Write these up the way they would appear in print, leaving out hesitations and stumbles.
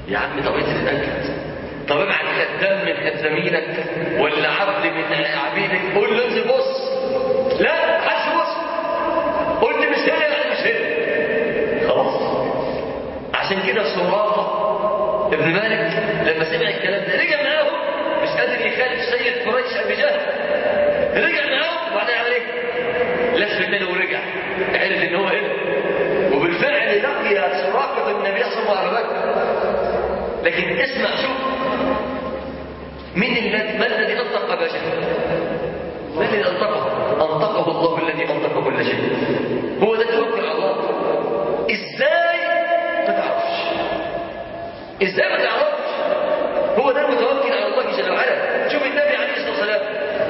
يا عم طب انت تتأكد، طب ابعت خدام من زميلك ولا عبد من عبيدك قول له انزل بص. لا محدش بص، قلت مش هنا يعني مش هنا خلاص. عشان كده سراقة ابن مالك لما سمع الكلام ده رجع معاهم، مش قادر يخالف سيد قريش ابي جهل، رجع معاهم وبعدين عمل ايه؟ لف تاني ورجع، عرف ان هو هنا، وبالفعل لقي سراقة النبي صلى الله عليه وسلم. لكن اسمع شوف ما الذي انطق ابا جهل؟ ما الذي انطقه الله الذي انطق كل شيء. هو ده التوكل على الله. ازاي ما تعرفش؟ ازاي ما تعرفش؟ هو ده المتوكل على الله جل وعلا. شوف النبي عليه الصلاه والسلام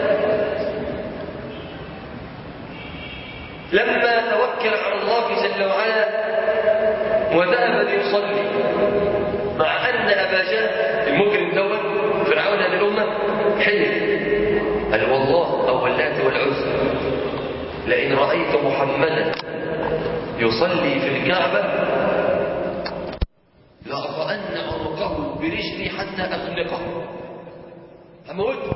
لما توكل على الله جل وعلا وذهب ليصلي، مع ان ابا جهل المجرم دوت فرعون هذه الامه حلف قال والله او اللات والعزى لئن رايت محمدا يصلي في الكعبه لأطأن عنقه برجلي حتى اخنقه، هموته.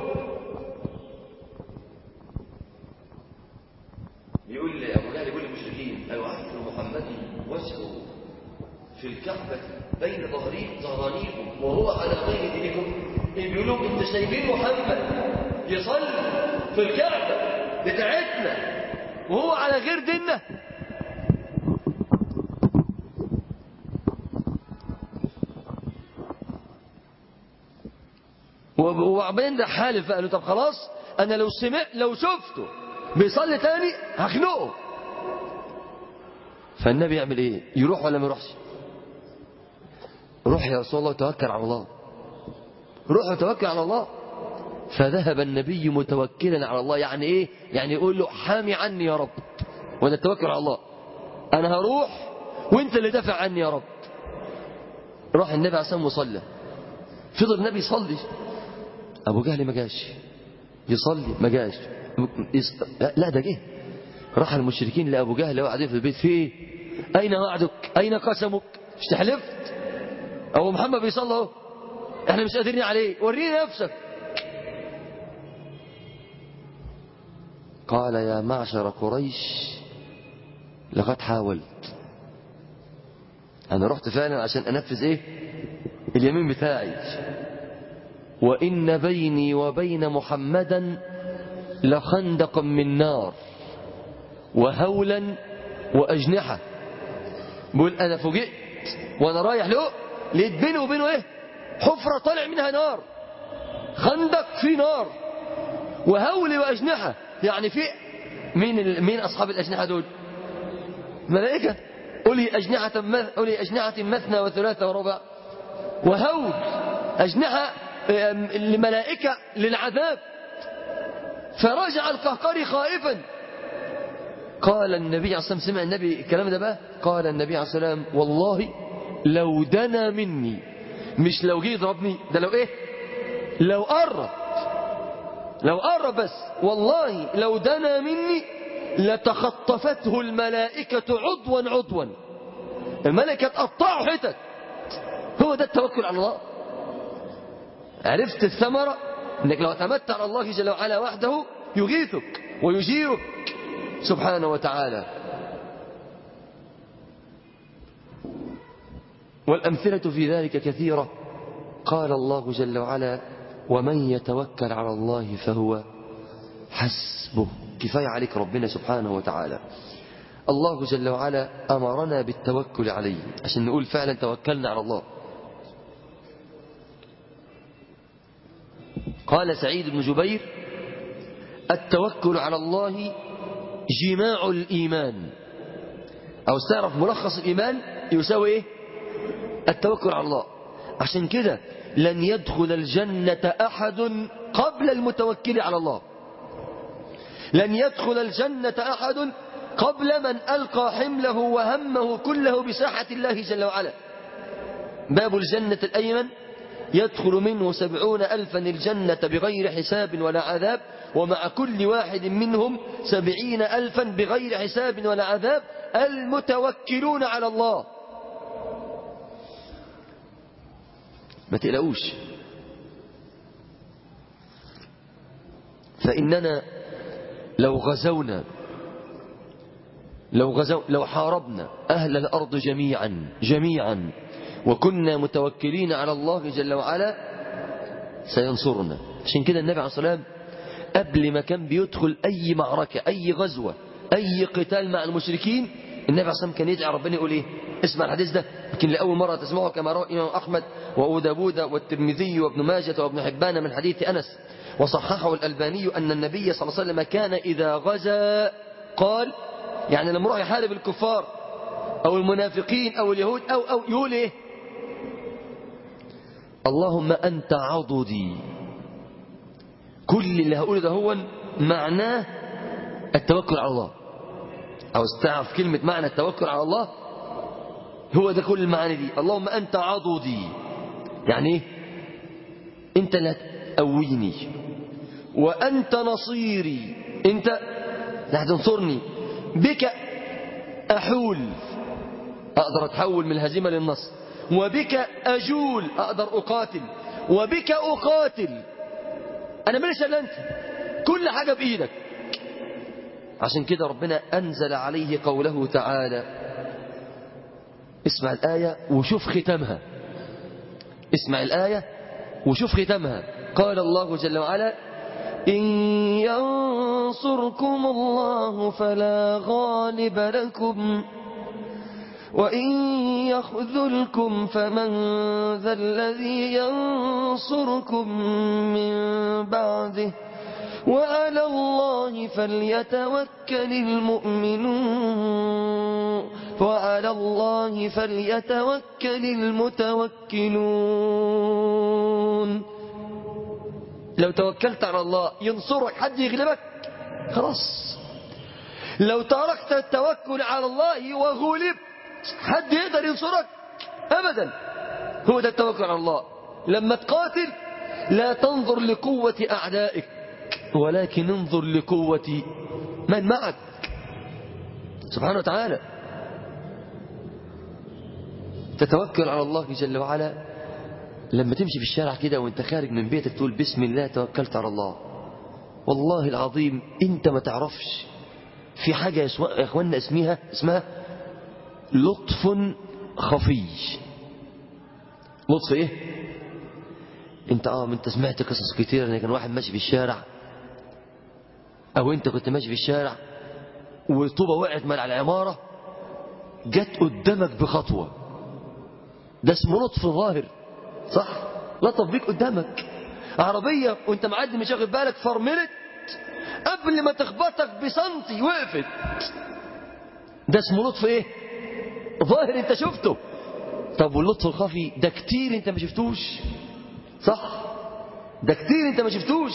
يقول لي ابو جهل يقول للمشركين ايعرف محمد وجهه في الكعبه بين ظهرانيكم وهو على غير دينكم؟ بيقولوا انت شايفين محمد يصلي في الكعبه بتاعتنا وهو على غير ديننا؟ وبعدين ده حالف قال له طب خلاص انا لو شفته بيصلي تاني هخنقه. فالنبي يعمل ايه؟ يروح ولا ما يروحش؟ روح يا رسول الله توكل على الله، روح وتوكل على الله. فذهب النبي متوكلا على الله. يعني ايه؟ يعني يقول له حامي عني يا رب، وانا التوكل على الله، انا هروح وانت اللي دافع عني يا رب. راح النبي عليه الصلاه والسلام وصلى، فضل النبي يصلي، ابو جهل ما جاش يصلي، ما جاش لا ده جه. راح المشركين لابو جهل وقاعدين في البيت، في ايه؟ اين وعدك؟ اين قسمك؟ مش تحلفت؟ ابو محمد بيصلي اهو، احنا مش قادرين عليه، وريني نفسك. قال يا معشر قريش لقد حاولت، انا رحت فعلا عشان انفذ ايه؟ اليمين بتاعي. وان بيني وبين محمدا لخندق من نار وهولا واجنحه. بقول انا فوجئت وانا رايح له لقيت بيني وبينه ايه؟ حفره طالع منها نار، خندق فيه نار، وهول واجنحه. يعني في مين اصحاب الاجنحه دول؟ ملائكه، اولي اجنحه مثنى وثلاثه ورباع. وهول اجنحه لملائكه للعذاب. فرجع القهقري خائفا. قال النبي عليه الصلاه والسلام، سمع النبي الكلام ده بقى، قال النبي عليه الصلاه والسلام والله لو دنا مني، مش لو جه يضربني، ده لو ايه؟ لو قرب بس، والله لو دنا مني لتخطفته الملائكة عضوا، الملائكة تقطعه حتت. هو ده التوكل على الله. عرفت الثمرة؟ انك لو اعتمدت على الله جل وعلا وحده يغيثك ويجيرك سبحانه وتعالى. والأمثلة في ذلك كثيرة. قال الله جل وعلا ومن يتوكل على الله فهو حسبه. كفاية عليك ربنا سبحانه وتعالى. الله جل وعلا أمرنا بالتوكل عليه عشان نقول فعلا توكلنا على الله. قال سعيد بن جبير التوكل على الله جماع الإيمان، أو استعرف ملخص الإيمان يساوي إيه؟ التوكل على الله. عشان كده لن يدخل الجنة أحد قبل المتوكل على الله. لن يدخل الجنة أحد قبل من ألقى حمله وهمه كله بساحة الله جل وعلا. باب الجنة الأيمن يدخل منه 70,000 الجنة بغير حساب ولا عذاب، ومع كل واحد منهم 70,000 بغير حساب ولا عذاب، المتوكلون على الله. ما تقلقوش. فإننا لو حاربنا أهل الأرض جميعا وكنا متوكلين على الله جل وعلا سينصرنا. عشان كده النبي عليه الصلاة والسلام قبل ما كان بيدخل أي معركة، أي غزوة، أي قتال مع المشركين، النبي عليه الصلاة والسلام كان يدعي ربنا يقول إيه؟ اسمع الحديث ده، يمكن لأول مرة تسمعه، كما روى الإمام أحمد وأبو داود والترمذي وابن ماجة وابن حبان من حديث أنس، وصححه الألباني أن النبي صلى الله عليه وسلم كان إذا غزا قال، يعني لما راح يحارب الكفار أو المنافقين أو اليهود أو يقول إيه؟ اللهم أنت عضدي. كل اللي هقوله ده هو معناه التوكل على الله. أو استعرف كلمة معنى التوكل على الله، هو ده كل المعاني دي. اللهم أنت عضدي، يعني إيه؟ أنت اللي هتقويني، وأنت نصيري، أنت اللي هتنصرني، بك أحول، أقدر أتحول من الهزيمة للنصر، وبك أجول، أقدر أقاتل، وبك أقاتل، أنا ماليش إلا أنت، كل حاجة بإيدك. عشان كده ربنا أنزل عليه قوله تعالى، اسمع الآية وشوف ختامها، اسمع الآية وشوف ختامها. قال الله جل وعلا: إن ينصركم الله فلا غالب لكم وإن يخذلكم فمن ذا الذي ينصركم من بعده وعلى الله فليتوكل المؤمنون وعلى الله فليتوكل المتوكلون. لو توكلت على الله ينصرك، حد يغلبك؟ خلاص. لو تركت التوكل على الله وغلبت، حد يقدر ينصرك؟ أبدا. هو ده التوكل على الله. لما تقاتل لا تنظر لقوة أعدائك، ولكن انظر لقوة من معك سبحانه وتعالى. تتوكل على الله جل وعلا لما تمشي في الشارع كده وانت خارج من بيتك تقول بسم الله توكلت على الله. والله العظيم انت ما تعرفش في حاجة يا اخوانا اسمها لطف خفي. لطف ايه؟ انت سمعت قصص كتير ان كان واحد ماشي في الشارع، او انت كنت ماشي في الشارع وطوبة وقعت من على العمارة جت قدامك بخطوة، ده اسمه لطف ظاهر، صح؟ لطف بيك قدامك. عربية وانت معدي مش واخد بالك فرملت قبل ما تخبطك بسنتي وقفت، ده اسمه لطف ايه؟ ظاهر، انت شفته. طب واللطف الخفي ده كتير انت ما شفتوش، صح؟ ده كتير انت ما شفتوش.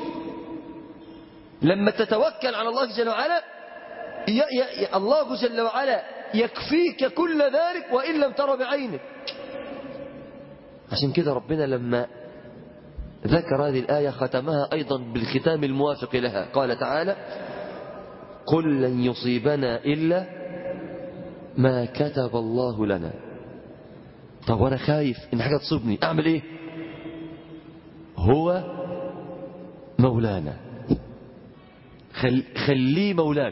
لما تتوكل على الله جل وعلا الله جل وعلا يكفيك كل ذلك وإن لم تر بعينك. عشان كده ربنا لما ذكر هذه الآية ختمها أيضا بالختام الموافق لها، قال تعالى: قل لن يصيبنا إلا ما كتب الله لنا. طب وأنا خايف إن حاجة تصيبني أعمل إيه؟ هو مولانا، خليه مولاك،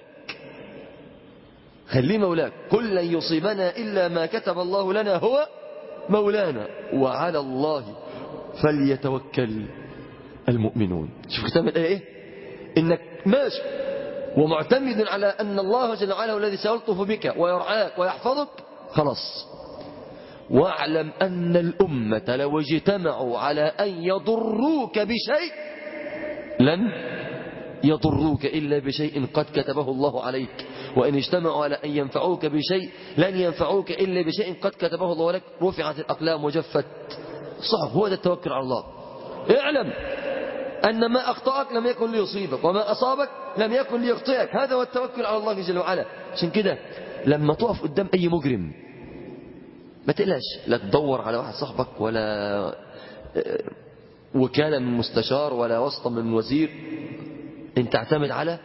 خليه مولاك. قل لن يصيبنا إلا ما كتب الله لنا هو مولانا وعلى الله فليتوكل المؤمنون. شوف ختام الآية إيه؟ إنك ماشي ومعتمد على أن الله جل وعلا هو الذي سيلطف بك ويرعاك ويحفظك، خلاص. واعلم أن الأمة لو اجتمعوا على أن يضروك بشيء لن يضروك إلا بشيء قد كتبه الله عليك، وإن اجتمعوا على أن ينفعوك بشيء لن ينفعوك إلا بشيء قد كتبه الله لك. رفعت الأقلام وجفت صعب. هو ده التوكل على الله. اعلم أن ما أخطأك لم يكن ليصيبك وما أصابك لم يكن ليخطئك. هذا هو التوكل على الله جل وعلا. عشان كده لما تقف قدام أي مجرم ما تقلقش، لا تدور على واحد صاحبك ولا وكالة من مستشار ولا واسطة من وزير. انت تعتمد على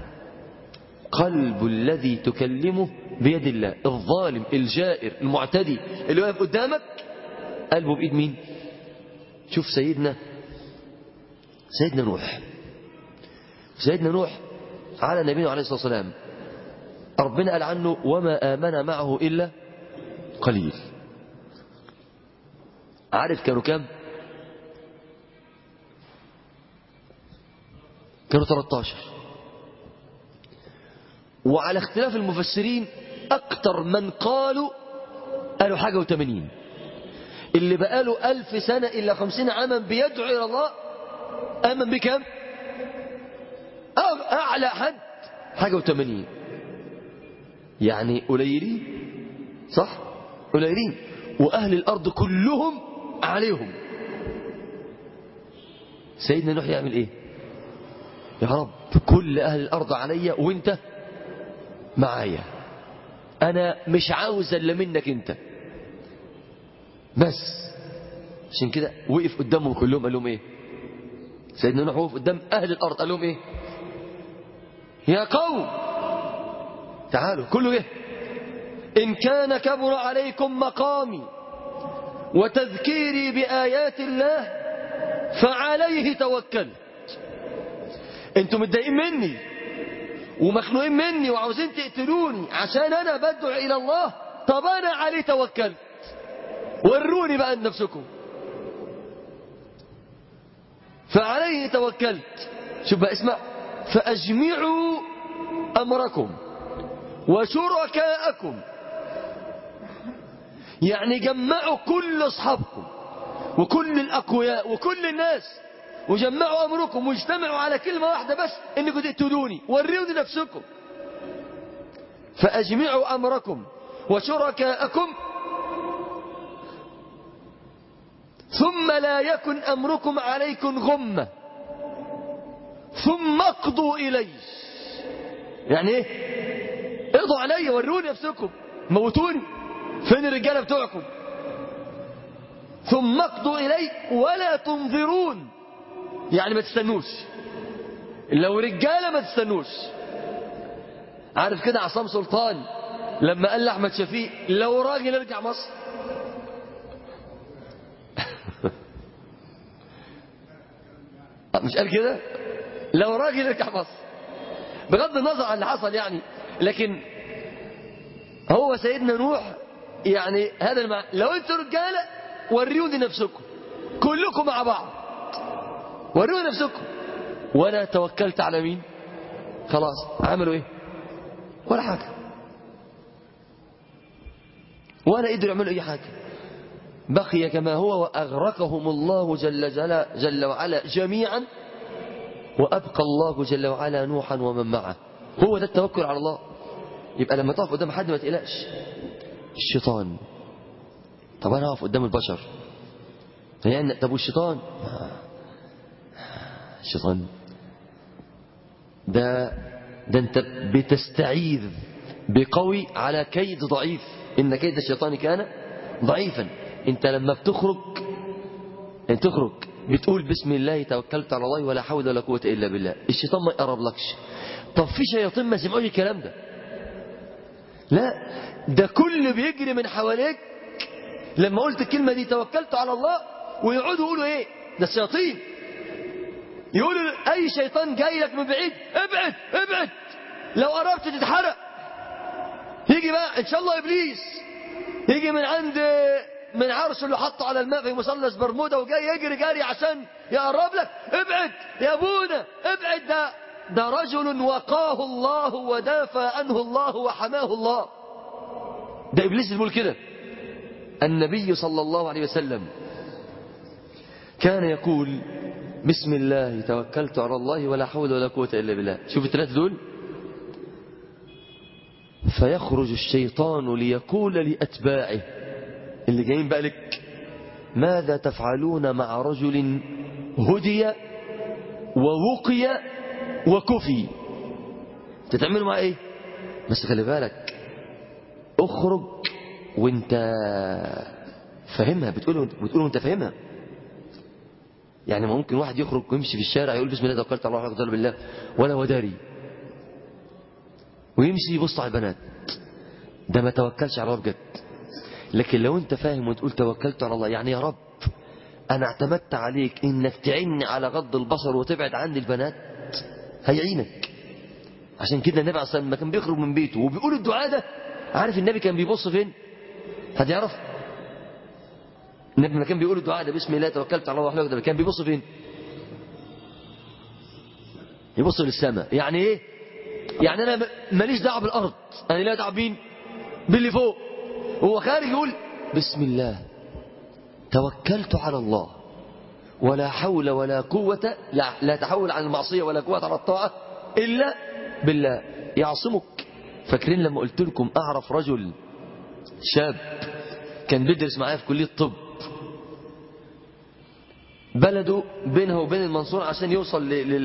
قلب الذي تكلمه بيد الله. الظالم الجائر المعتدي اللي واقف قدامك قلبه بإيد مين؟ شوف سيدنا نوح. سيدنا نوح على نبينا عليه الصلاة والسلام ربنا قال عنه وما آمن معه إلا قليل. عارف كانوا كام؟ كانوا 13. وعلى اختلاف المفسرين أكتر من قالوا حاجة 80. اللي بقاله 1000 سنة إلا 50 عاما بيدعو إلى الله آمن بكم؟ أعلى حد حاجة 80. يعني قليلين، صح؟ قليلين، وأهل الأرض كلهم عليهم. سيدنا نوح يعمل إيه؟ يا رب كل أهل الأرض عليا وإنت معايا، أنا مش عاوز إلا منك أنت بس. عشان كده وقف قدامهم كلهم قال لهم إيه؟ سيدنا نوح وقف قدام أهل الأرض قال لهم إيه؟ يا قوم تعالوا كله إيه؟ إن كان كبر عليكم مقامي وتذكيري بآيات الله فعليه توكلت. انتم متضايقين مني ومخنوقين مني وعاوزين تقتلوني عشان انا بدعو الى الله، طب انا عليه توكلت، وروني بقى نفسكم. فعليه توكلت. شوف بقى اسمع، فاجمعوا امركم وشركاءكم، يعني جمعوا كل اصحابكم وكل الاقوياء وكل الناس وجمعوا امركم واجتمعوا على كلمة واحدة بس، انكم تقتلوني، وروني نفسكم. فاجمعوا امركم وشركاءكم ثم لا يكن امركم عليكم غمة ثم اقضوا الي. يعني ايه؟ اقضوا علي، وروني نفسكم، موتوني، فين الرجالة بتوعكم؟ ثم اقضوا الي ولا تنظرون، يعني ما تستنوش، لو رجالة ما تستنوش. عارف كده عصام سلطان لما قال لأحمد شفيق لو راجل ارجع مصر؟ مش قال كده؟ لو راجل ارجع مصر، بغض النظر عن اللي حصل يعني. لكن هو سيدنا نوح يعني هذا المعنى، لو انتوا رجالة وروني نفسكم كلكم مع بعض، وروني نفسكم. وانا توكلت على مين؟ خلاص عملوا ايه؟ ولا حاجة، ولا قدروا يعملوا اي حاجة، بقي كما هو واغرقهم الله جل وعلا جميعا، وابقى الله جل وعلا نوحا ومن معه. هو ده التوكل على الله. يبقى لما تقف قدام حد ما تقلقش. الشيطان، طب انا اقف قدام البشر يعني، طب والشيطان؟ الشيطان ده انت بتستعيذ بقوي على كيد ضعيف، ان كيد الشيطان كان ضعيفا. انت لما بتخرج بتقول بسم الله توكلت على الله ولا حول ولا قوة الا بالله، الشيطان ما يقربلكش. طب في شياطين ما سمعوش الكلام ده؟ لا، ده كل بيجري من حواليك لما قلت الكلمة دي توكلت على الله، ويقعدوا يقولوا ايه؟ ده الشياطين يقولوا اي شيطان جاي لك من بعيد ابعد ابعد، لو قربت تتحرق. يجي بقى ان شاء الله ابليس يجي من عرش اللي حطه على الماء في مثلث برمودا وجاي يجري جاري عشان يقرب لك، ابعد يا ابونا ابعد. ده رجل وقاه الله ودافع عنه الله وحماه الله. ده ابليس اللي بيقول كده. النبي صلى الله عليه وسلم كان يقول بسم الله توكلت على الله ولا حول ولا قوة إلا بالله. شوف الثلاثة دول. فيخرج الشيطان ليقول لأتباعه اللي جايين بقى لك ماذا تفعلون مع رجل هدي ووقي وكفي؟ تتعملوا مع ايه؟ بس خلي بالك، اخرج وانت فاهمها، بتقوله وانت فاهمها. يعني ممكن واحد يخرج ويمشي في الشارع يقول بسم الله توكلت على الله ولا بالله ولا هو داري، ويمشي يبص على البنات، ده ما توكلش على الله بجد. لكن لو انت فاهم وتقول توكلت على الله يعني يا رب أنا اعتمدت عليك إنك تعيني على غض البصر وتبعد عني البنات، هيعينك. عشان كده النبي عليه الصلاة والسلام لما كان بيخرج من بيته وبيقول الدعاء ده، عارف النبي كان بيبص فين؟ حد يعرف؟ النبي لما كان بيقول الدعاء ده بسم الله توكلت على الله وحده، كان بيبص فين؟ يبص للسماء. يعني ايه؟ يعني انا ماليش دعوه بالارض، انا لا دعوه بين باللي فوق. هو خارج يقول بسم الله توكلت على الله ولا حول ولا قوة، لا تحول عن المعصية ولا قوة على الطاعة إلا بالله يعصمك. فاكرين لما قلت لكم أعرف رجل شاب كان بيدرس معايا في كلية طب، بلده بينه وبين المنصورة عشان يوصل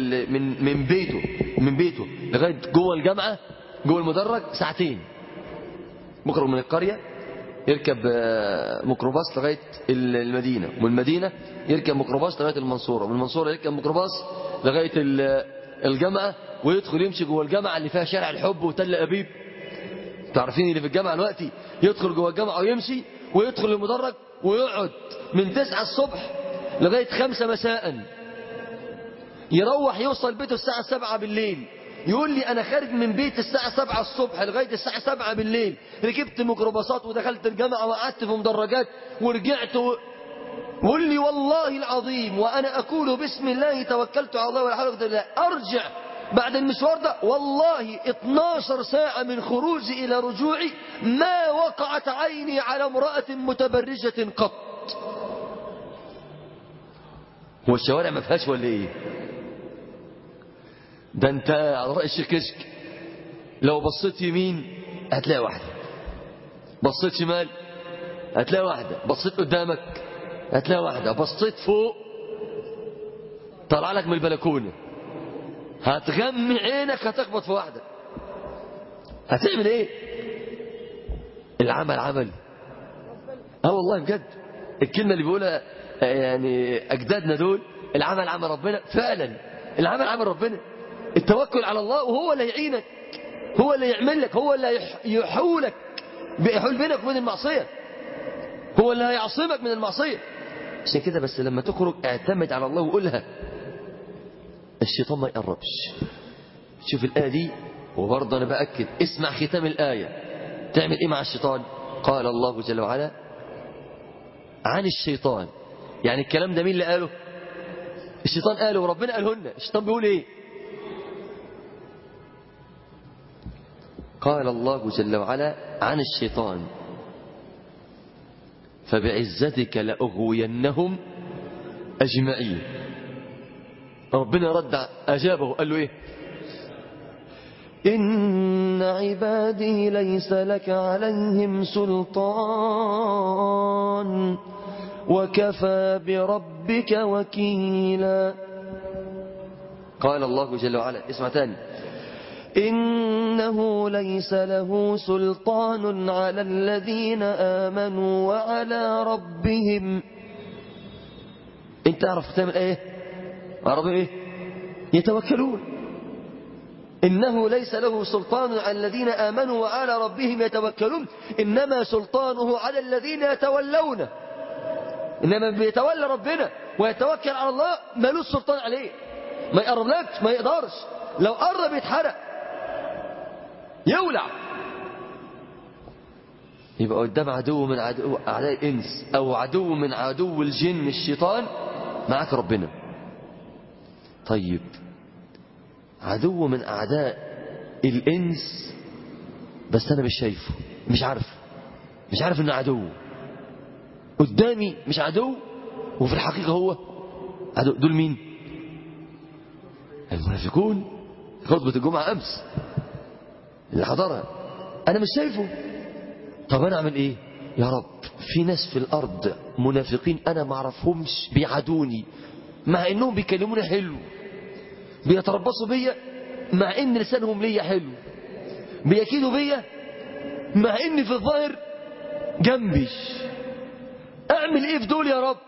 من بيته لغاية جوه الجامعة جوه المدرج ساعتين. بخرج من القرية يركب ميكروباص لغاية المدينة، ومن المدينة يركب ميكروباص لغاية المنصورة، ومن المنصورة يركب ميكروباص لغاية الجامعة، ويدخل يمشي جوه الجامعة اللي فيها شارع الحب وتل أبيب. تعرفين اللي في الجامعة دلوقتي يدخل جوه الجامعة ويمشي ويدخل المدرج ويقعد من 9 الصبح لغاية 5 مساء، يروح يوصل بيته الساعة 7 بالليل. يقول لي أنا خارج من بيت الساعة 7 الصبح لغاية الساعة 7 بالليل، ركبت ميكروباصات ودخلت الجامعة وقعدت في مدرجات ورجعت يقول لي والله العظيم وأنا أقول بسم الله توكلت على الله ولا حول ولا قوة إلا بالله، أرجع بعد المشوار ده والله 12 ساعة من خروجي إلى رجوعي ما وقعت عيني على امرأة متبرجة قط. هو الشوارع ما فيهاش ولا إيه؟ ده انت على رأي الشيخ كشك لو بصيت يمين هتلاقي واحدة، بصيت شمال هتلاقي واحدة، بصيت قدامك هتلاقي واحدة، بصيت فوق طلع لك من البلكونة هتغمي عينك هتخبط في واحدة. هتعمل ايه؟ العمل عمل. والله بجد الكلمة اللي بيقولها يعني أجدادنا دول، العمل عمل ربنا. فعلا العمل عمل ربنا. التوكل على الله وهو اللي يعينك، هو اللي يعمل لك، هو اللي يحول بينك وبين المعصية، هو اللي هيعصمك من المعصية. عشان كده بس لما تخرج اعتمد على الله وقولها، الشيطان ما يقربش. شوف الآية دي، وبرضه أنا بأكد اسمع ختام الآية تعمل إيه مع الشيطان. قال الله جل وعلا عن الشيطان، يعني الكلام ده مين اللي قاله؟ الشيطان قاله وربنا قاله لنا. الشيطان بيقول إيه؟ قال الله جل وعلا عن الشيطان فبعزتك لأغوينهم أجمعين. ربنا رد أجابه قال له إيه؟ إن عبادي ليس لك عليهم سلطان وكفى بربك وكيلا. قال الله جل وعلا اسمع تاني، إنه ليس له سلطان على الذين آمنوا وعلى ربهم. انت تعرف تعمل ايه؟ على ربهم ايه؟ يتوكلون. إنه ليس له سلطان على الذين آمنوا وعلى ربهم يتوكلون، إنما سلطانه على الذين يتولونه. إنما بيتولى ربنا ويتوكل على الله مالوش سلطان عليه، ما يقربلكش، ما يقدرش، لو قرب يتحرق يولع. يبقى قدام عدو من أعداء الإنس أو عدو من عدو الجن الشيطان، معك ربنا. طيب عدو من أعداء الإنس بس أنا مش شايفه، مش عارف إنه عدو قدامي، مش عدو وفي الحقيقة هو عدو. دول مين؟ المنافقون. خطبة الجمعة أمس اللي حضرها أنا مش شايفه. طب أنا أعمل إيه؟ يا رب في ناس في الأرض منافقين أنا ما أعرفهمش بيعادوني مع إنهم بيكلموني حلو، بيتربصوا بيا مع إن لسانهم ليا حلو، بيكيدوا بيا مع إن في الظاهر جنبي. أعمل إيه في دول يا رب؟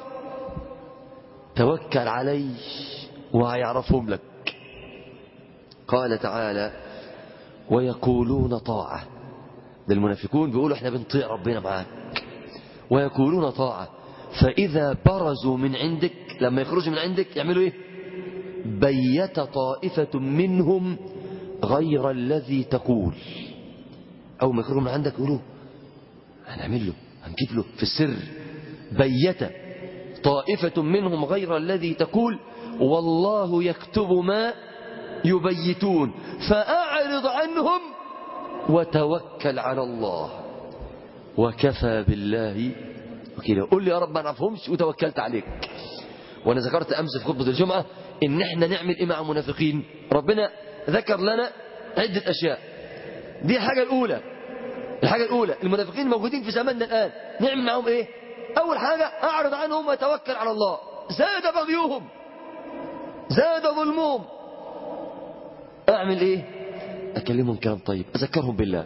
توكل علي وهيعرفهم لك. قال تعالى ويقولون طاعة. ده المنافقون بيقولوا احنا بنطيع ربنا معاك، ويقولون طاعة فإذا برزوا من عندك، لما يخرجوا من عندك يعملوا إيه؟ بيت طائفة منهم غير الذي تقول. أول ما يخرجوا من عندك يقولوا هنعمل له، هنجيب له في السر. بيت طائفة منهم غير الذي تقول والله يكتب ما يبيتون فأعرض عنهم وتوكل على الله وكفى بالله وكيلا. قل لي يا رب ما نعرفهمش وتوكلت عليك. وانا ذكرت امس في خطبة الجمعة ان احنا نعمل ايه مع المنافقين. ربنا ذكر لنا عدة اشياء. دي الحاجة الاولى المنافقين موجودين في زماننا الان، نعمل معهم ايه؟ اول حاجة اعرض عنهم وتوكل على الله. زاد بغيهم، زاد ظلمهم، اعمل ايه؟ اكلمهم كلام طيب، اذكرهم بالله،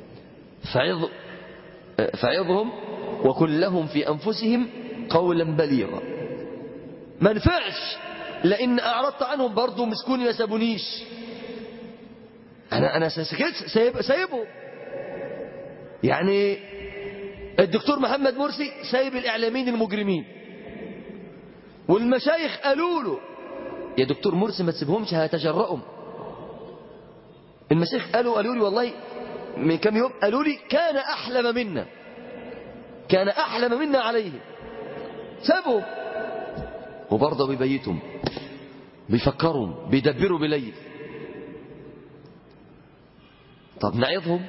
فعظهم وقل لهم في انفسهم قولا بليغا. ما نفعش لان اعرضت عنهم برضو مسكوني ما سابونيش، انا سايبهم. يعني الدكتور محمد مرسي سايب الاعلاميين المجرمين، والمشايخ قالوا له يا دكتور مرسي ما تسيبهمش هتجرؤهم. المشايخ قالوا لي والله من كم يوم، قالوا لي كان احلم منا عليه. سابهم وبرضه بيبيتهم، بيفكرهم، بيدبروا بليل. طب نعظهم،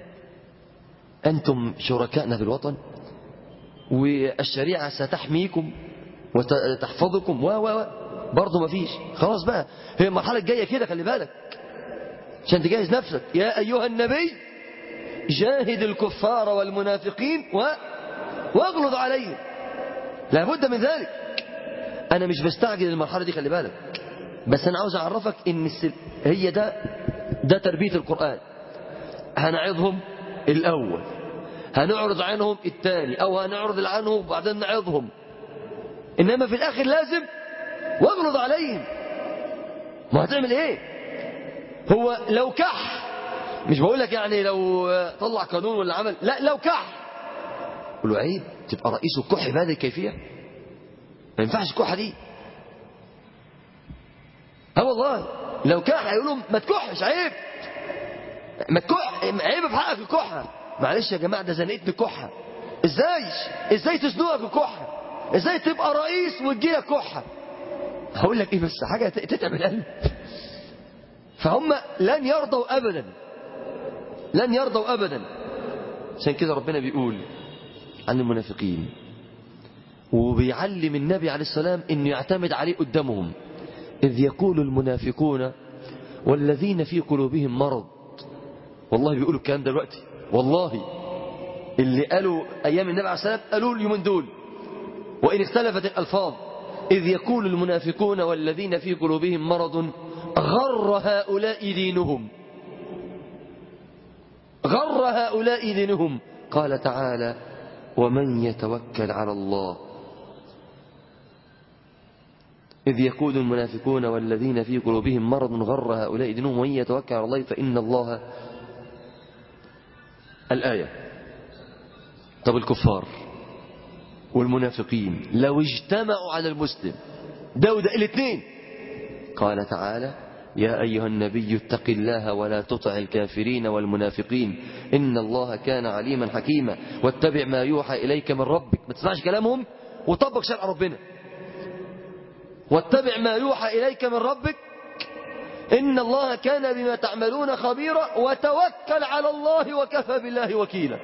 أنتم شركائنا في الوطن والشريعة ستحميكم وتحفظكم برضه ما فيش. خلاص بقى هي المرحلة الجاية كده، خلي بالك عشان تجهز نفسك. يا أيها النبي جاهد الكفار والمنافقين واغلظ عليهم. لابد من ذلك. أنا مش بستعجل المرحلة دي، خلي بالك، بس أنا عاوز أعرفك إن هي ده تربية القرآن. هنعظهم الأول، هنعرض عنهم الثاني، أو هنعرض عنهم وبعدين نعظهم، إنما في الآخر لازم واغلظ عليهم. ما هتعمل إيه؟ هو لو كح، مش بقول لك يعني لو طلع قانون ولا عمل، لا لو كح قول له عيب تبقى رئيس الكح بهذه الكيفية، ما ينفعش الكحة دي. والله لو كح هيقولوا ما تكحش، عيب ما تكح، عيب في حقك الكحة. معلش يا جماعة ده زنقتني الكحة. ازاي تزنقك الكحة؟ ازاي تبقى رئيس وتجيلك كحة؟ هقول لك ايه بس حاجة تتعب القلب. فهم لن يرضوا ابدا. عشان كده ربنا بيقول عن المنافقين وبيعلم النبي عليه السلام انه يعتمد عليه قدامهم. اذ يقول المنافقون والذين في قلوبهم مرض. والله بيقولوا الكلام دلوقتي، والله اللي قالوا ايام النبي عليه السلام قالوا اليومين دول، وان اختلفت الالفاظ. اذ يقول المنافقون والذين في قلوبهم مرض غر هؤلاء دينهم. قال تعالى ومن يتوكل على الله. إذ يقول المنافقون والذين في قلوبهم مرض غر هؤلاء دينهم ومن يتوكل على الله فإن الله. الآية. طب الكفار والمنافقين لو اجتمعوا على المسلم ده الاثنين، قال تعالى يا أيها النبي اتق الله ولا تطع الكافرين والمنافقين إن الله كان عليما حكيما واتبع ما يوحى إليك من ربك. ما تسمعش كلامهم وطبق شرع ربنا. واتبع ما يوحى إليك من ربك إن الله كان بما تعملون خبيرا وتوكل على الله وكفى بالله وكيلا.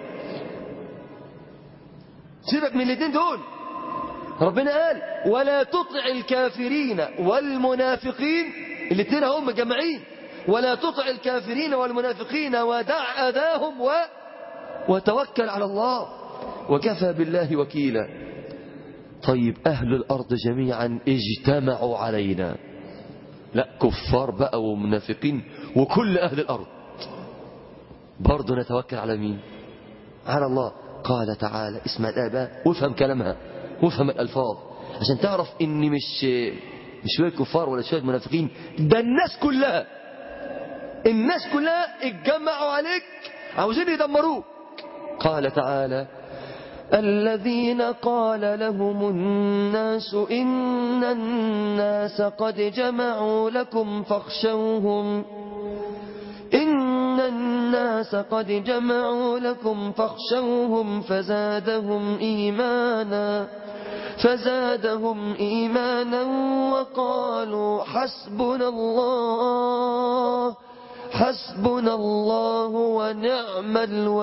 سيبك من الاثنين دول. ربنا قال ولا تطع الكافرين والمنافقين، الاثنين هم مجمعين. ولا تطع الكافرين والمنافقين ودع أذاهم وتوكل على الله وكفى بالله وكيلا. طيب أهل الأرض جميعا اجتمعوا علينا، لا كفار بقى ومنافقين وكل أهل الأرض، برضو نتوكل على مين؟ على الله. قال تعالى اسمع الآية بقى وافهم كلامها وافهم الألفاظ عشان تعرف ان مش شوية كفار ولا شوية منافقين، ده الناس كلها اتجمعوا عليك عاوزين يدمروك. قال تعالى الذين قال لهم الناس إن الناس قد جمعوا لكم فاخشوهم فزادهم إيمانا وقالوا حسبنا الله ونعم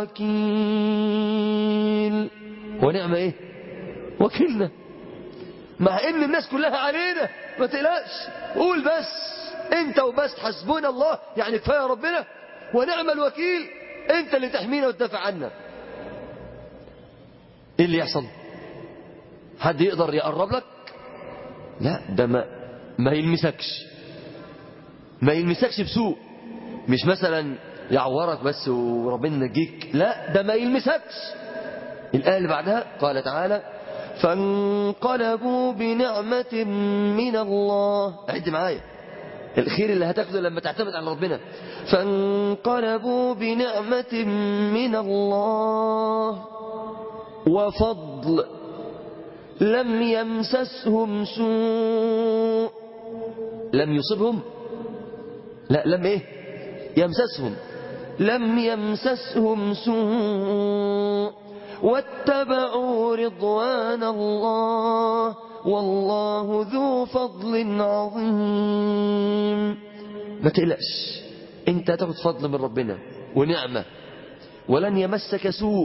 الوكيل. ونعم ايه؟ وكيلنا. مع ان الناس كلها علينا، ما تقلقش، قول بس انت وبس حسبنا الله، يعني كفايه ربنا، ونعم الوكيل، انت اللي تحمينا وتدافع عنا. ايه اللي يحصل؟ حد يقدر يقرب لك؟ لا، ده ما يلمسكش بسوء، مش مثلا يعورك بس وربنا ينجيك، لا، ده ما يلمسكش. الآية اللي بعدها قال تعالى فانقلبوا بنعمة من الله. عد معايا الخير اللي هتاخده لما تعتمد على ربنا. فانقلبوا بنعمة من الله وفضل لم يمسسهم سوء. لم يصبهم، لا، لم ايه؟ يمسسهم. لم يمسسهم سوء واتبعوا رضوان الله والله ذو فضل عظيم. ما تقلقش، انت هتاخد فضل من ربنا ونعمة، ولن يمسك سوء،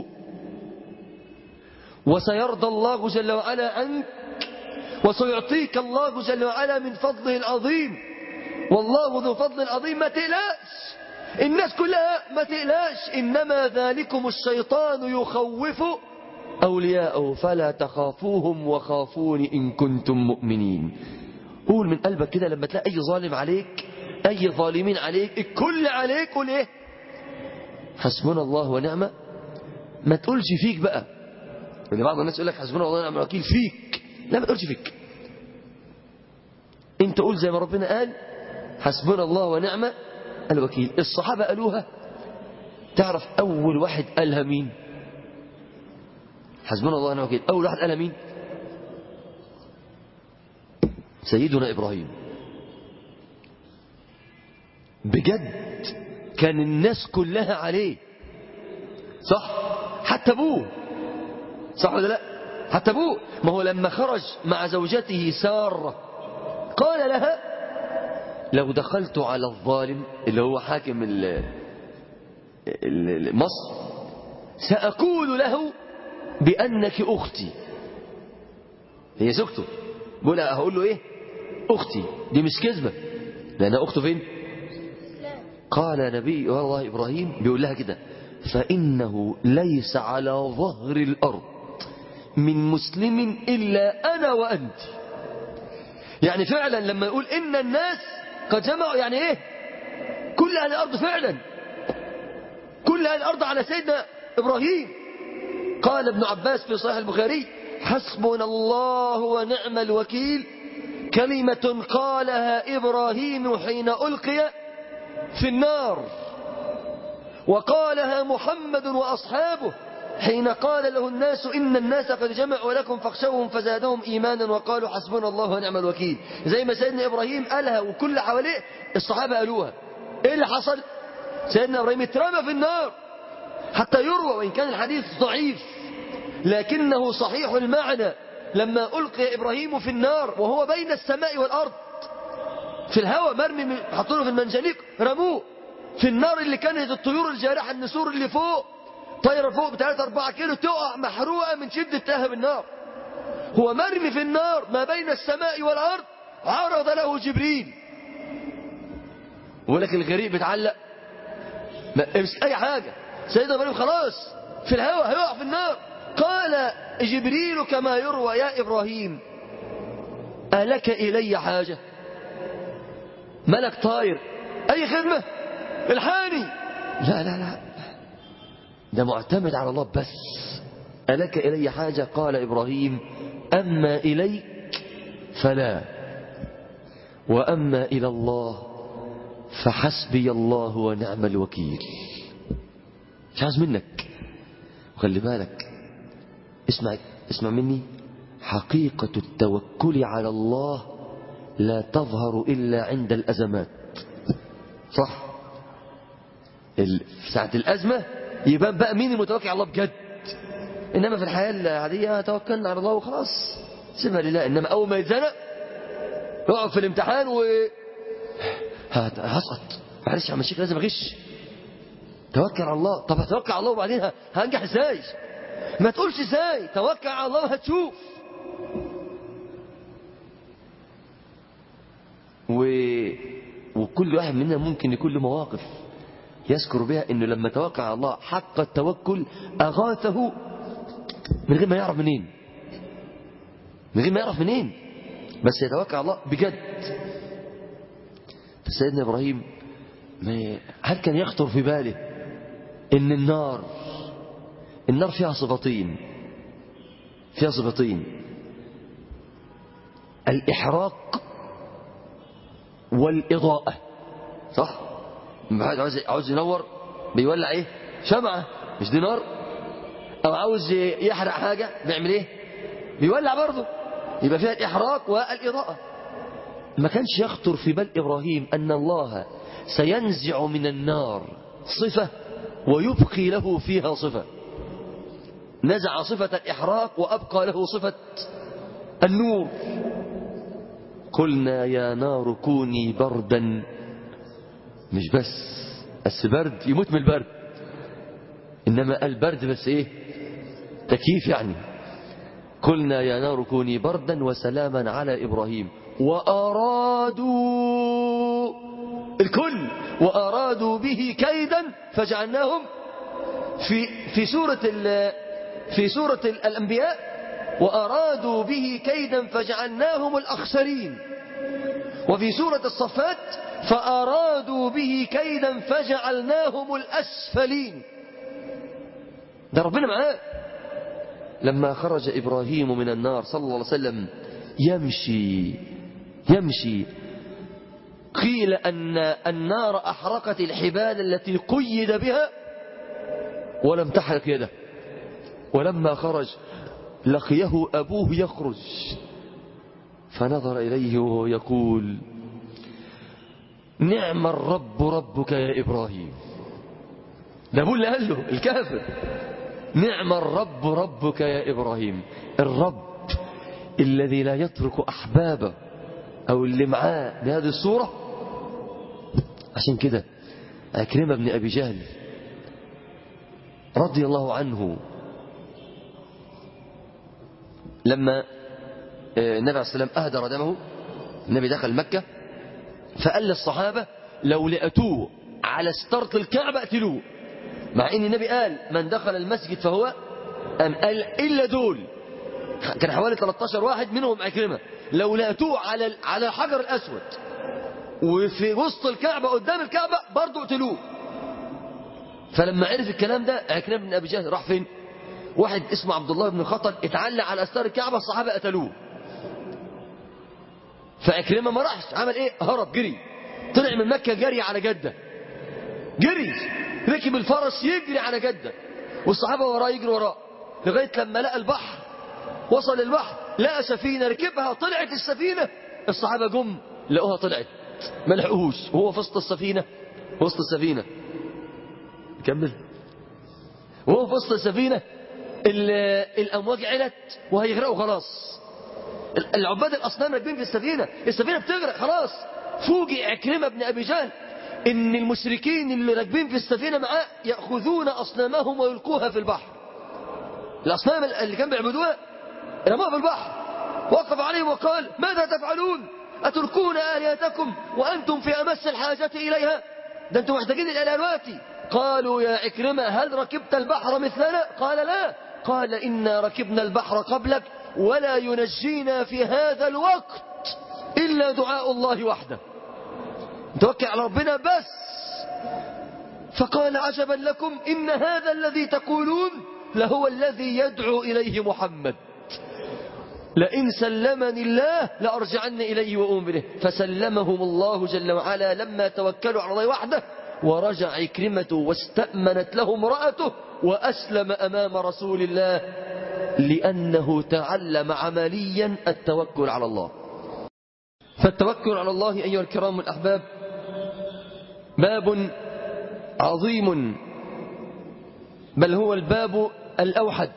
وسيرضى الله جل وعلا عنك، وسيعطيك الله جل وعلا من فضله العظيم، والله ذو فضل عظيم. ما تقلقش، الناس كلها ما تقلقش، إنما ذلكم الشيطان يخوف أولياءه فلا تخافوهم وخافون إن كنتم مؤمنين. قول من قلبك كده لما تلاقي أي ظالم عليك، أي ظالمين عليك، الكل عليك، قول إيه؟ حسبنا الله ونعمة. ما تقولش فيك بقى، لأن بعض الناس يقول لك حسبنا الله ونعم الوكيل فيك، لا، ما تقولش فيك، انت قول زي ما ربنا قال حسبنا الله ونعم الوكيل. الصحابة قالوها. تعرف أول واحد قالها مين؟ حسبنا الله ونعم الوكيل أول واحد قالها مين؟ سيدنا إبراهيم. بجد كان الناس كلها عليه، صح؟ حتى أبوه، صح ولا لا؟ حتى أبوه. ما هو لما خرج مع زوجته سارة قال لها لو دخلت على الظالم اللي هو حاكم مصر سأقول له بأنك أختي. هي زوجته، بقول هقول له إيه؟ أختي. دي مش كذبة، لأن أخته فين؟ قال نبي الله إبراهيم بيقول لها كده فإنه ليس على ظهر الأرض من مسلم إلا أنا وأنت. يعني فعلا لما يقول إن الناس قد جمعوا، يعني إيه؟ كل أهل الأرض، فعلا كل أهل الأرض على سيدنا إبراهيم. قال ابن عباس في صحيح البخاري حسبنا الله ونعم الوكيل كلمة قالها إبراهيم حين ألقي في النار، وقالها محمد وأصحابه حين قال له الناس إن الناس قد جمعوا لكم فاخشوهم فزادهم إيمانا وقالوا حسبنا الله ونعم الوكيل. زي ما سيدنا إبراهيم قالها وكل حواليه الصحابة قالوها. إيه اللي حصل؟ سيدنا إبراهيم اترمى في النار حتى يروى، وإن كان الحديث ضعيف لكنه صحيح المعنى. لما ألقي إبراهيم في النار وهو بين السماء والأرض في الهواء مرمي، حطوه في المنجنيق رموه في النار اللي كانت الطيور الجارحة النسور اللي فوق طايرة فوق ب3-4 كيلو تقع محروقة من شدة لهب النار. هو مرمي في النار ما بين السماء والأرض، عرض له جبريل، ولكن الغريق بتعلق امسك أي حاجة. سيدنا إبراهيم خلاص في الهواء هيقع في النار. قال جبريل كما يروى يا إبراهيم ألك إلي حاجة؟ ملك طاير، أي خدمة الحاني؟ لا لا لا، ده معتمد على الله بس. ألك إلي حاجة؟ قال إبراهيم أما إليك فلا، وأما إلى الله فحسبي الله ونعم الوكيل. مش عايز منك. وخلي بالك اسمع مني، حقيقة التوكل على الله لا تظهر إلا عند الأزمات. صح؟ في ساعة الأزمة يبان بقى مين المتوكل على الله بجد. إنما في الحياة العادية توكلنا على الله وخلاص سيبها لله. إنما أول ما يتزنق يقعد في الامتحان هسقط، معلش يا عم الشيخ لازم أغش. توكل على الله. طب هتوكل على الله وبعدين هنجح ازاي؟ ما تقولش ازاي، توكل على الله وهتشوف. وكل واحد مننا ممكن يكون له مواقف يذكر بها انه لما توكل على الله حق التوكل اغاثه من غير ما يعرف منين، بس يتوكل على الله بجد. فسيدنا ابراهيم هل كان يخطر في باله ان النار فيها صفتين، الإحراق والإضاءة. صح؟ لما واحد عاوز ينور بيولع ايه؟ شمعة، مش دي نار؟ او عاوز يحرق حاجة بيعمل ايه؟ بيولع برضه. يبقى فيها الإحراق والإضاءة. ما كانش يخطر في بال إبراهيم أن الله سينزع من النار صفة ويبقي له فيها صفة. نزع صفة الإحراق وأبقى له صفة النور. قلنا يا نار كوني بردا، مش بس برد يموت من البرد، إنما البرد بس إيه؟ تكييف يعني. قلنا يا نار كوني بردا وسلاما على إبراهيم وأرادوا الكل وأرادوا به كيدا فجعلناهم في سورة الأنبياء وأرادوا به كيدا فجعلناهم الأخسرين. وفي سورة الصفات فأرادوا به كيدا فجعلناهم الأسفلين. ده ربنا معاه. لما خرج إبراهيم من النار صلى الله عليه وسلم يمشي قيل أن النار أحرقت الحبال التي قيد بها ولم تحرق يده. ولما خرج لقيه أبوه يخرج فنظر إليه وهو يقول نعم الرب ربك يا إبراهيم. ده أبوه اللي قال له الكافر نعم الرب ربك يا إبراهيم. الرب الذي لا يترك أحبابه أو اللي معاه بهذه الصورة. عشان كده عكرمة بن أبي جهل رضي الله عنه لما النبي عليه السلام أهدر دمه، النبي دخل مكة فقال للصحابة لو لقتوه على ستارة الكعبة اقتلوه، مع ان النبي قال من دخل المسجد فهو قال إلا دول، كان حوالي 13 واحد منهم عكرمة، لو لقتوه على الحجر الأسود وفي وسط الكعبة قدام الكعبة برضه اقتلوه. فلما عرف الكلام ده عكرمة بن أبي جهل راح فين؟ واحد اسمه عبد الله بن خطل اتعلق على أستار الكعبة، الصحابة قتلوه. فعكرمة ما راحش، عمل ايه؟ هرب جري، طلع من مكة جري على جدة، جري ركب الفرس يجري على جدة والصحابة وراه يجري وراه لغاية لما لقى البحر. وصل البحر لقى سفينة ركبها، طلعت السفينة، الصحابة جم لقوها طلعت ما لحقوهوش وهو في وسط السفينة كمل وهو في وسط السفينة الأمواج علت وهيغرقوا خلاص. العباد الأصنام راكبين في السفينة بتغرق خلاص. فوجئ عكرمة بن أبي جهل إن المشركين اللي راكبين في السفينة معاه يأخذون أصنامهم ويلقوها في البحر. الأصنام اللي كانوا بيعبدوها رموها في البحر. وقف عليهم وقال ماذا تفعلون؟ أتركون آلهتكم وأنتم في أمس الحاجة إليها؟ ده أنتم محتاجين الآلهة دلوقتي. قالوا يا عكرمة هل ركبت البحر مثلنا؟ قال لا. قال إنا ركبنا البحر قبلك ولا ينجينا في هذا الوقت إلا دعاء الله وحده. توكل على ربنا بس. فقال عجبا لكم إن هذا الذي تقولون لهو الذي يدعو إليه محمد. لئن سلمني الله لأرجعن إليه وأؤمن. فسلمهم الله جل وعلا لما توكلوا على الله وحده. ورجع عكرمة واستأمنت له امرأته وأسلم أمام رسول الله لأنه تعلم عمليا التوكل على الله. فالتوكل على الله أيها الكرام الأحباب باب عظيم، بل هو الباب الأوحد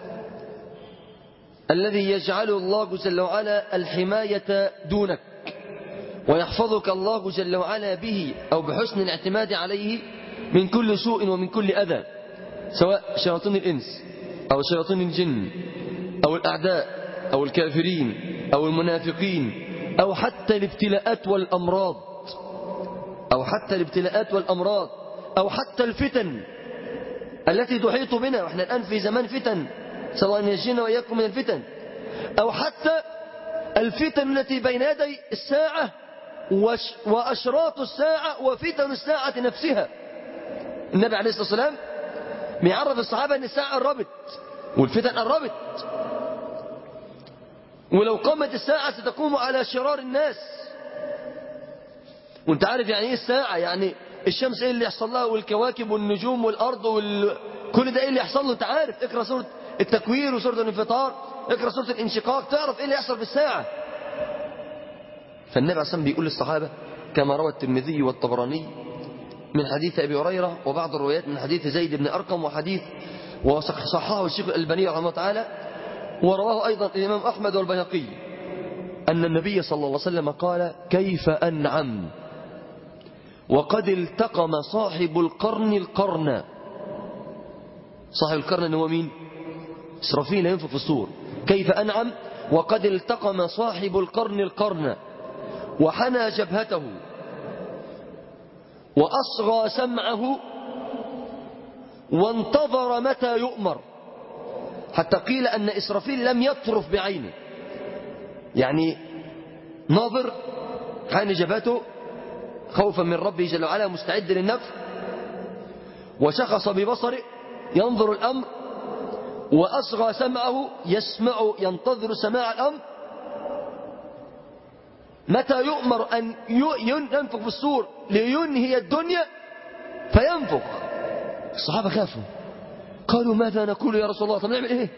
الذي يجعل الله جل وعلا الحماية دونك، ويحفظك الله جل وعلا به أو بحسن الاعتماد عليه من كل سوء ومن كل أذى، سواء شياطين الإنس أو شياطين الجن أو الأعداء أو الكافرين أو المنافقين أو حتى الابتلاءات والأمراض أو حتى الفتن التي تحيط بنا، وإحنا الآن في زمان فتن، سواء يجينا وإياكم من الفتن، أو حتى الفتن التي بين يدي الساعة وأشراط الساعة وفتن الساعة نفسها. النبي عليه الصلاة والسلام بيعرف الصحابة أن الساعة قربت والفتن قربت، ولو قامت الساعة ستقوم على شرار الناس. وانت عارف يعني ايه الساعة؟ يعني الشمس ايه اللي يحصل لها، والكواكب والنجوم والأرض كل ده ايه اللي يحصل له؟ انت عارف، اقرأ سورة التكوير وسورة الانفطار، اقرأ سورة الانشقاق، تعرف ايه اللي يحصل في الساعة. فالنبي عليه الصلاة والسلام بيقول للصحابة كما روى الترمذي والطبراني من حديث أبي هريرة، وبعض الروايات من حديث زيد بن أرقم، وحديث وصححه الشيخ الألباني رحمه الله تعالى، ورواه أيضا الإمام أحمد والبيهقي، أن النبي صلى الله عليه وسلم قال: كيف أنعم وقد التقم صاحب القرن القرن. صاحب القرن هو مين؟ إسرافيل ينفخ في الصور. كيف أنعم وقد التقم صاحب القرن القرن وحنى جبهته وأصغى سمعه وانتظر متى يؤمر، حتى قيل أن إسرافيل لم يطرف بعينه، يعني ناظر حان جبهته خوفا من ربه جل وعلا مستعد للنفخ، وشخص ببصره ينظر الأمر، وأصغى سمعه يسمع ينتظر سماع الأمر متى يؤمر أن ينفخ في الصور لينهي الدنيا فينفخ. الصحابة خافوا، قالوا: ماذا نقول يا رسول الله؟ طب نعمل ايه؟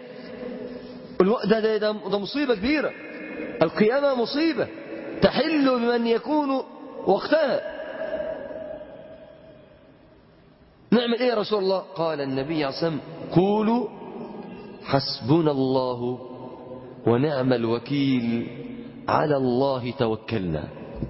ده مصيبة كبيرة، القيامة مصيبة تحل بمن يكون وقتها، نعمل ايه يا رسول الله؟ قال النبي عليه الصلاة والسلام: قولوا حسبنا الله ونعم الوكيل على الله توكلنا.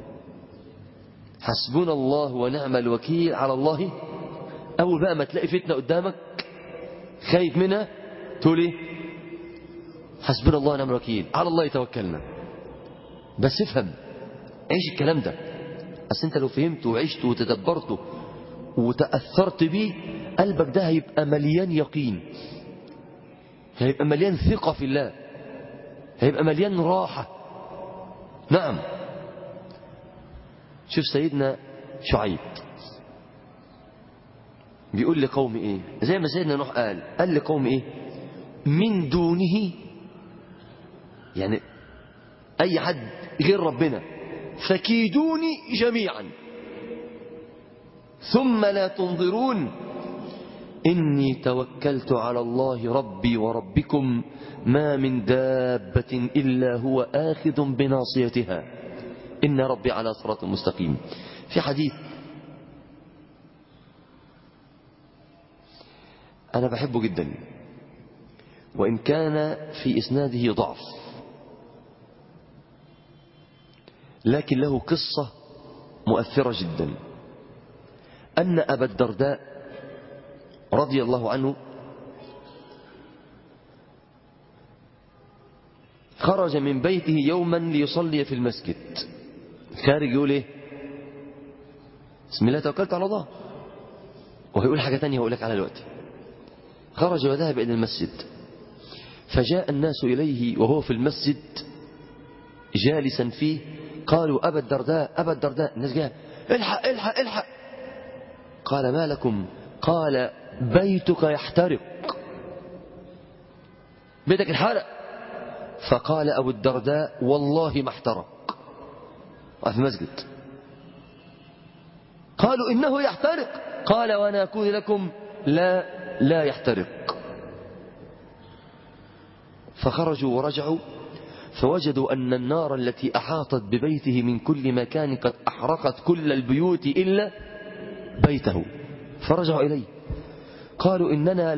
حسبنا الله ونعم الوكيل على الله. أول بقى ما تلاقي فتنة قدامك خايف منها تقول ايه؟ حسبنا الله ونعم الوكيل على الله توكلنا. بس افهم، عيش الكلام ده، بس انت لو فهمته وعشته وتدبرته وتأثرت بيه، قلبك ده هيبقى مليان يقين، هيبقى مليان ثقة في الله، هيبقى مليان راحة. نعم. شوف سيدنا شعيب بيقول لقوم ايه، زي ما سيدنا نوح قال لقوم ايه؟ من دونه، يعني اي حد غير ربنا، فكيدوني جميعا ثم لا تنظرون إني توكلت على الله ربي وربكم ما من دابة إلا هو آخذ بناصيتها إن ربي على صراط مستقيم. في حديث أنا بحبه جدا، وإن كان في إسناده ضعف، لكن له قصة مؤثرة جدا. أن أبا الدرداء رضي الله عنه خرج من بيته يوما ليصلي في المسجد، خارج يقول ايه؟ بسم الله توكلت على الله، وهيقول حاجة تانية هقول لك على دلوقتي. خرج وذهب إلى المسجد، فجاء الناس إليه وهو في المسجد جالسا فيه، قالوا: أبا الدرداء أبا الدرداء. الناس جاء: الحق الحق الحق. قال: ما لكم؟ قال: بيتك يحترق، بيتك انحرق. فقال أبو الدرداء: والله ما احترق. في المسجد قالوا: إنه يحترق. قال: وأنا أقول لكم لا يحترق. فخرجوا ورجعوا فوجدوا أن النار التي أحاطت ببيته من كل مكان قد أحرقت كل البيوت إلا بيته. فرجعوا إليه قالوا إننا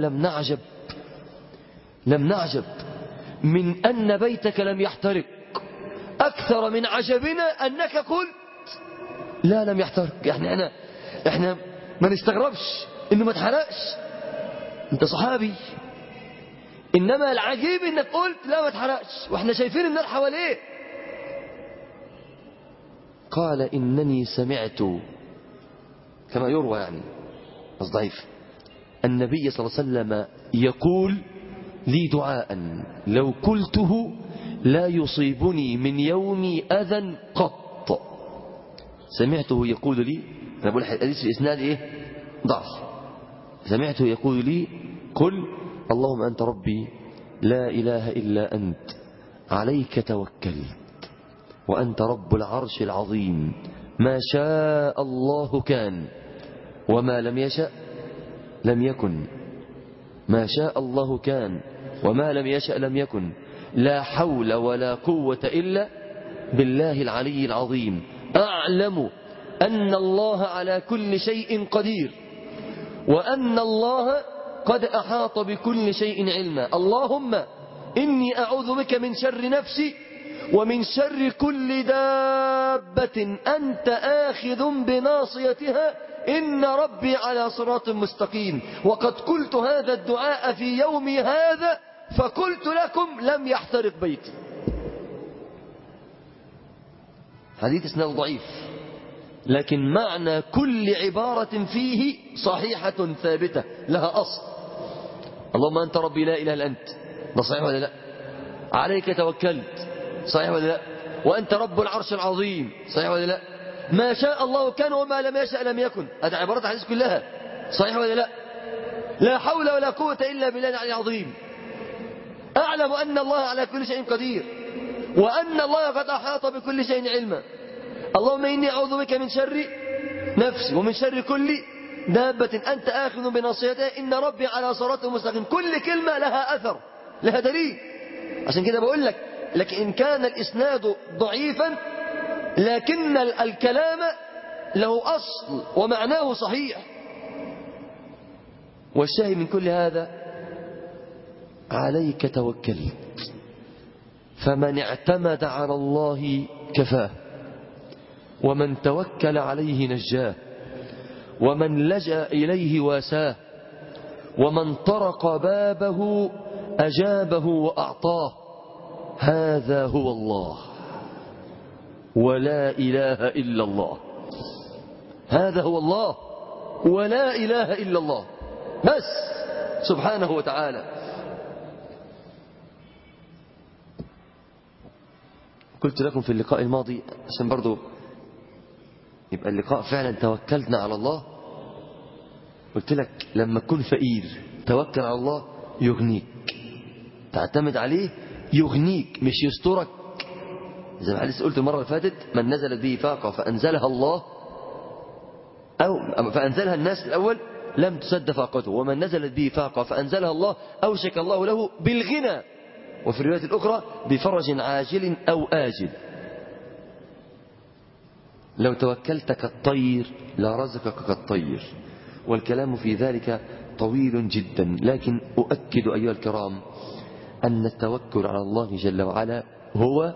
لم نعجب من أن بيتك لم يحترق أكثر من عجبنا أنك قلت لا لم يحترق. يعني احنا ما نستغربش إنه ما اتحرقش، أنت صحابي، إنما العجيب إنك قلت لا ما اتحرقش وإحنا شايفين النار حواليه. قال إنني سمعت كما يروى يعني بس ضعيف النبي صلى الله عليه وسلم يقول لي دعاء لو قلته لا يصيبني من يومي أذى قط. سمعته يقول لي، أنا بقول الحديث في إسناد إيه ضعف، سمعته يقول لي قل اللهم أنت ربي لا إله إلا أنت عليك توكلت وأنت رب العرش العظيم ما شاء الله كان وما لم يشأ لم يكن، ما شاء الله كان وما لم يشأ لم يكن، لا حول ولا قوة إلا بالله العلي العظيم، أعلم أن الله على كل شيء قدير وأن الله قد أحاط بكل شيء علما، اللهم إني أعوذ بك من شر نفسي ومن شر كل دابة أنت آخذ بناصيتها إن ربي على صراط مستقيم، وقد قلت هذا الدعاء في يومي هذا فقلت لكم لم يحترق بيتي. حديث إسناد ضعيف لكن معنى كل عبارة فيه صحيحة ثابتة لها أصل. اللهم أنت ربي لا إله إلا أنت، ده صحيح ولا لا؟ عليك توكلت، صحيح ولا لا؟ وأنت رب العرش العظيم، صحيح ولا لا؟ ما شاء الله كان وما لم يشأ لم يكن، هذه عبارات الحديث كلها، صحيح ولا لا؟ لا حول ولا قوة إلا بالله العلي العظيم، أعلم أن الله على كل شيء قدير وأن الله قد أحاط بكل شيء علما، اللهم إني أعوذ بك من شر نفسي ومن شر كل دابة أنت آخذ بناصيتها إن ربي على صراط مستقيم. كل كلمة لها أثر، لها دليل. عشان كده بقول لك إن كان الإسناد ضعيفا لكن الكلام له أصل ومعناه صحيح. والشاهد من كل هذا عليك توكلت فمن اعتمد على الله كفاه ومن توكل عليه نجاه ومن لجأ إليه واساه ومن طرق بابه أجابه وأعطاه. هذا هو الله ولا إله إلا الله، هذا هو الله ولا إله إلا الله بس سبحانه وتعالى. قلت لكم في اللقاء الماضي عشان برضو يبقى اللقاء فعلا توكلنا على الله، قلت لك لما تكون فقير توكل على الله يغنيك، تعتمد عليه يغنيك مش يسترك. زي ما حديث قلت المرة اللي فاتت من نزلت به فاقة فأنزلها الله أو فأنزلها الناس الأول لم تسد فاقته، ومن نزلت به فاقة فأنزلها الله أوشك الله له بالغنى، وفي الرواية الأخرى بفرج عاجل أو آجل. لو توكلت كالطير لرزقك كالطير، والكلام في ذلك طويل جدا، لكن أؤكد أيها الكرام أن التوكل على الله جل وعلا هو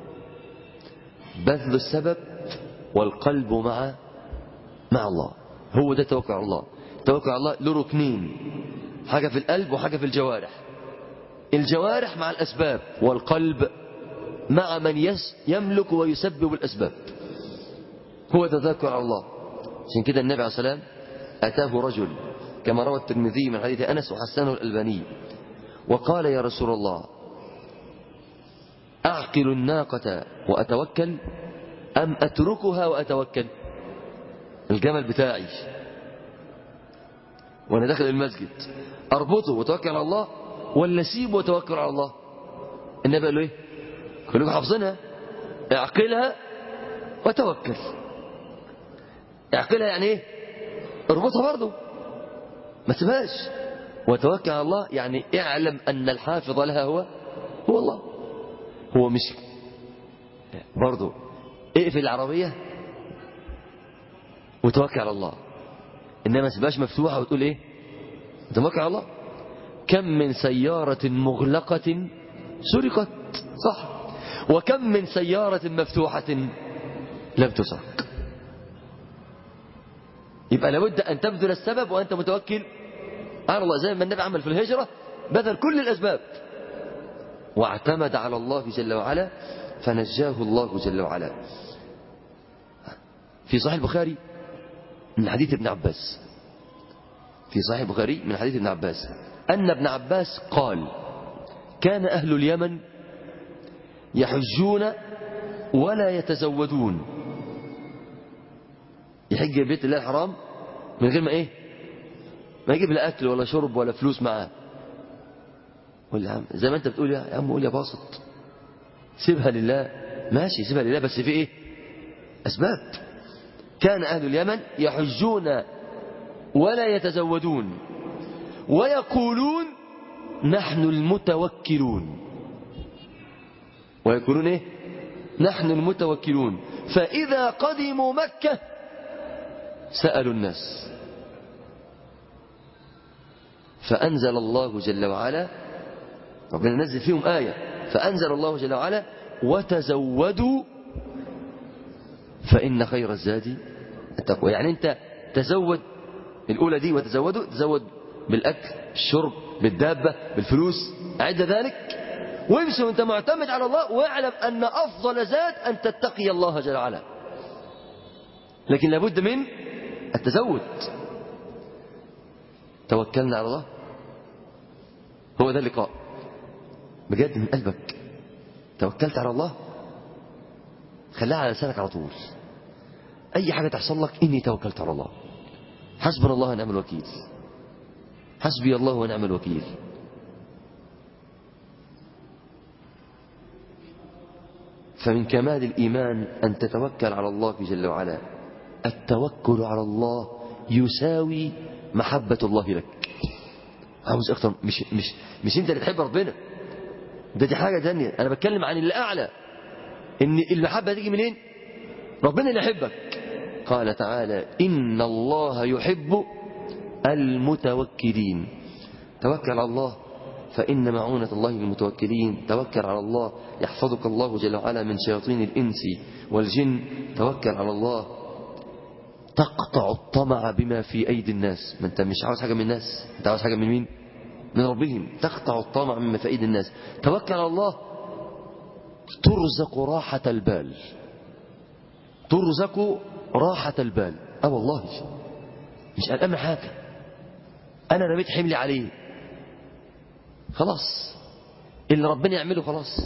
بذل السبب والقلب مع الله، هو ده توكل على الله. توكل على الله له ركنين، حاجة في القلب وحاجة في الجوارح. الجوارح مع الأسباب والقلب مع من يملك ويسبب الأسباب، هو توكل على الله. عشان كده النبي عليه الصلاة والسلام أتاه رجل كما روى الترمذي من حديث أنس وحسنه الألباني وقال يا رسول الله أعقل الناقة وأتوكل أم أتركها وأتوكل؟ الجمل بتاعي وأنا داخل المسجد أربطه وأتوكل على الله ولا أسيبه وأتوكل على الله؟ النبي قال له إيه؟ كلكم حافظينها، اعقلها وتوكل. اعقلها يعني إيه؟ اربطها برضه ما تسيبهاش. وتوكل على الله يعني اعلم أن الحافظ لها هو هو الله. هو مش برضه اقفل العربية وتوكل على الله، إنما ما تبقاش مفتوحة وتقول إيه توكل على الله. كم من سيارة مغلقة سرقت، صح، وكم من سيارة مفتوحة لم تسرق. يبقى لابد أن تبذل السبب وأنت متوكل على الله، زي ما النبي عمل في الهجرة، بذل كل الأسباب واعتمد على الله جل وعلا فنجاه الله جل وعلا. في صحيح البخاري من حديث ابن عباس، في صحيح البخاري من حديث ابن عباس أن ابن عباس قال: كان أهل اليمن يحجون ولا يتزودون. يحج بيت الله الحرام من غير ما ما يجيب لا أكل ولا شرب ولا فلوس معاه. ولا زي ما أنت بتقول يا عم قول يا باسط سيبها لله، ماشي سيبها لله، بس في أسباب. كان أهل اليمن يحجون ولا يتزودون ويقولون نحن المتوكلون، ويقولون نحن المتوكلون. فإذا قدموا مكة سألوا الناس، فأنزل الله جل وعلا، ربنا نزل فيهم آية، فأنزل الله جل وعلا: وتزودوا فإن خير الزاد التقوى. يعني أنت تزود الأولى دي، وتزودوا، تزود بالأكل بالشرب بالدابة بالفلوس، أعد ذلك وامشي وأنت معتمد على الله، واعلم أن أفضل زاد أن تتقي الله جل وعلا. لكن لابد من التزود. توكلنا على الله، هو ده اللقاء بجد من قلبك. توكلت على الله، خليها على لسانك على طول. أي حاجة تحصل لك إني توكلت على الله، حسبنا الله ونعم الوكيل، حسبي الله ونعم الوكيل. فمن كمال الإيمان أن تتوكل على الله جل وعلا. التوكل على الله يساوي محبة الله لك. عاوز أكتر، مش أنت اللي تحب ربنا، دي حاجة تانية. أنا بتكلم عن اللي أعلى، إن المحبة تيجي منين؟ ربنا اللي يحبك. قال تعالى: إن الله يحب المتوكلين. توكل على الله فإن معونة الله للمتوكلين. توكل على الله يحفظك الله جل وعلا من شياطين الإنس والجن. توكل على الله تقطع الطمع بما في أيدي الناس. ما أنت مش عاوز حاجة من الناس، أنت عاوز حاجة من مين؟ من ربهم. تقطع الطمع مما في أيدي الناس. توكل على الله ترزق راحة البال، ترزق راحة البال. والله مش قلقان من حاجة، أنا رميت حملي عليه خلاص، اللي ربنا يعمله خلاص.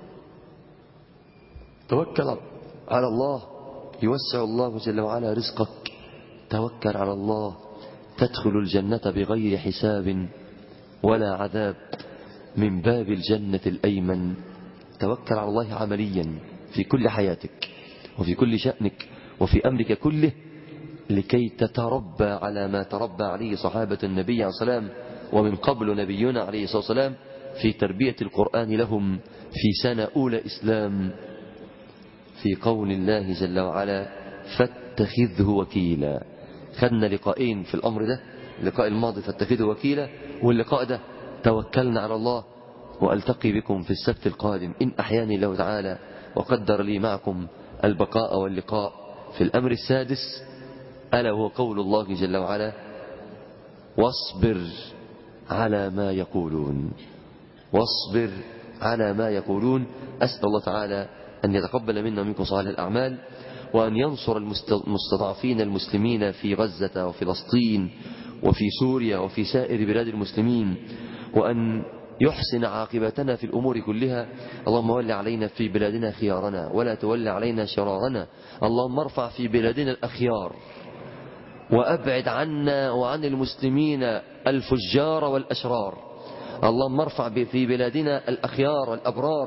توكل على الله يوسع الله جل وعلا رزقك. توكل على الله تدخل الجنة بغير حساب ولا عذاب من باب الجنة الأيمن. توكل على الله عمليا في كل حياتك وفي كل شأنك وفي أمرك كله، لكي تتربى على ما تربى عليه صحابة النبي عليه الصلاة والسلام، ومن قبل نبينا عليه الصلاة والسلام، في تربية القرآن لهم في سنة أولى إسلام، في قول الله جل وعلا: فاتخذه وكيلا. خدنا لقاءين في الأمر ده، اللقاء الماضي فاتخذه وكيلا، واللقاء ده توكلنا على الله. وألتقي بكم في السبت القادم إن أحياني الله تعالى وقدر لي معكم البقاء واللقاء في الأمر السادس، ألا هو قول الله جل وعلا: واصبر على ما يقولون. واصبر على ما يقولون. أسأل الله تعالى أن يتقبل منا ومنكم صالح الأعمال، وأن ينصر المستضعفين المسلمين في غزة وفلسطين وفي سوريا وفي سائر بلاد المسلمين، وأن يحسن عاقبتنا في الأمور كلها. اللهم ول علينا في بلادنا خيارنا ولا تول علينا شرارنا. اللهم ارفع في بلادنا الأخيار، وأبعد عنا وعن المسلمين الفجار والأشرار. اللهم ارفع في بلادنا الأخيار الأبرار،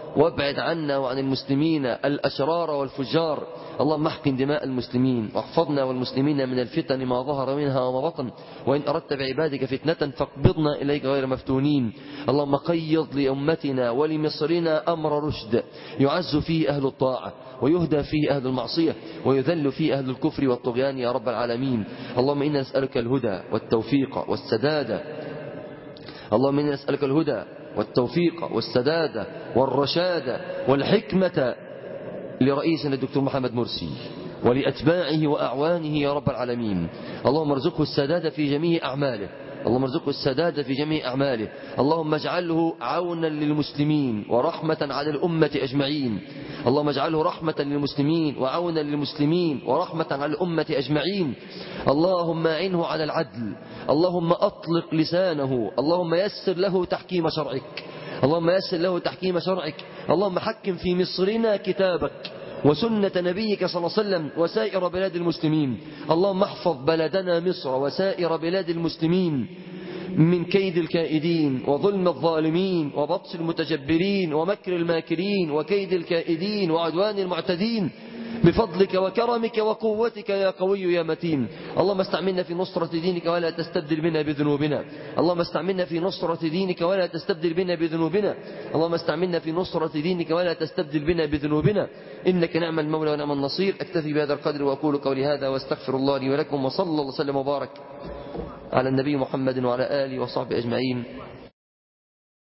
وابعد عنا وعن المسلمين الأشرار والفجار. اللهم احقن دماء المسلمين واحفظنا والمسلمين من الفتن ما ظهر منها وما بطن، وإن أردت بعبادك فتنة فاقبضنا إليك غير مفتونين. اللهم قيض لأمتنا ولمصرنا أمر رشد يعز فيه أهل الطاعة ويهدى فيه أهل المعصية ويذل فيه أهل الكفر والطغيان يا رب العالمين. اللهم إنا نسألك الهدى والتوفيق والسداد. اللهم إنا نسألك الهدى والتوفيق والسداد والرشاد والحكمة لرئيسنا الدكتور محمد مرسي ولأتباعه وأعوانه يا رب العالمين. اللهم ارزقه السداد في جميع أعماله، اللهم ارزقه السداد في جميع أعماله. اللهم اجعله عونا للمسلمين ورحمة على الأمة أجمعين. اللهم اجعله رحمة للمسلمين وعونا للمسلمين ورحمة على الأمة أجمعين. اللهم أعنه على العدل، اللهم أطلق لسانه، اللهم يسر له تحكيم شرعك، اللهم يسر له تحكيم شرعك. اللهم حكم في مصرنا كتابك وسنة نبيك صلى الله عليه وسلم وسائر بلاد المسلمين. اللهم احفظ بلدنا مصر وسائر بلاد المسلمين من كيد الكائدين وظلم الظالمين وبطش المتجبرين ومكر الماكرين وكيد الكائدين وعدوان المعتدين بفضلك وكرمك وقوتك يا قوي يا متين. اللهم استعملنا في نصرة دينك ولا تستبدل بنا بذنوبنا. اللهم استعملنا في نصرة دينك ولا تستبدل بنا بذنوبنا. اللهم استعملنا في نصرة دينك ولا تستبدل بنا بذنوبنا. إنك نعم المولى ونعم النصير. أكتفي بهذا القدر وأقول قولي هذا واستغفر الله لي ولكم، وصلى الله وسلم وبارك على النبي محمد وعلى آله وصحبه أجمعين.